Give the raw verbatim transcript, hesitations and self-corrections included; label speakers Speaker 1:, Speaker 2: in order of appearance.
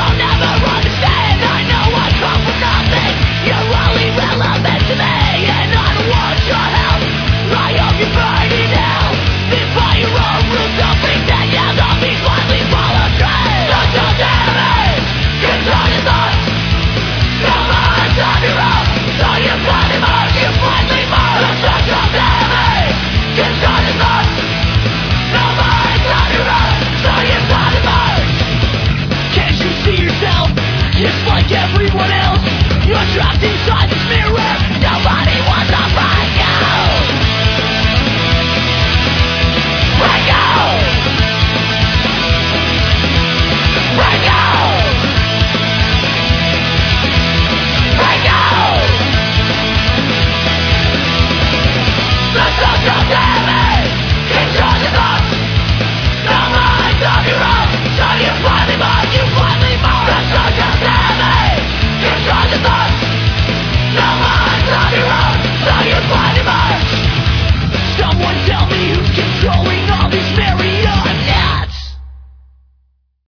Speaker 1: Just like everyone else, you're trapped inside this mirror. Nobody wants to break out. Break out. Break out. Break out. The social damage controls your thoughts. No minds of your own, so you blindly mind, you blindly mind. The social damage controls your thoughts. No minds of your own, so you blindly mind.